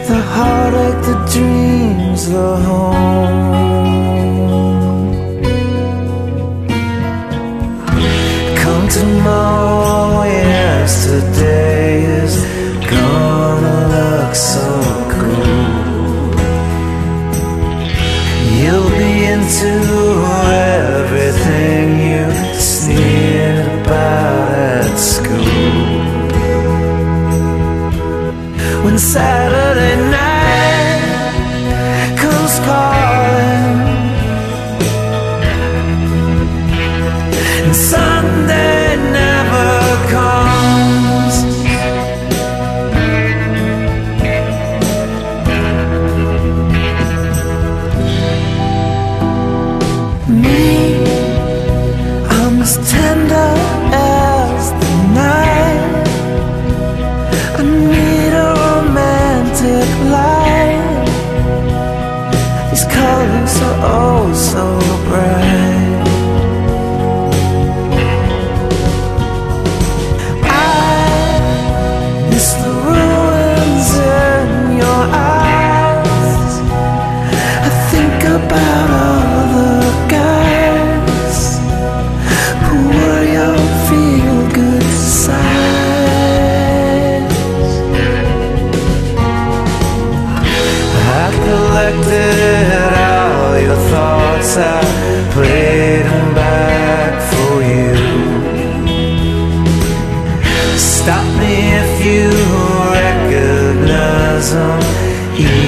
the heartache, the dreams, the home. Come tomorrow, yesterday is gonna look so cool. You'll be into everything you sneered about at school. When Saturday night comes calling and Sunday never comes, me, I'm as tender as the night. I need a romantic light. These colors are oh so bright. I miss the ruins in your eyes. I think about all the guys who were your feel-good sides. I collected all your thoughts, I played them back for you. Stop me if you recognize them.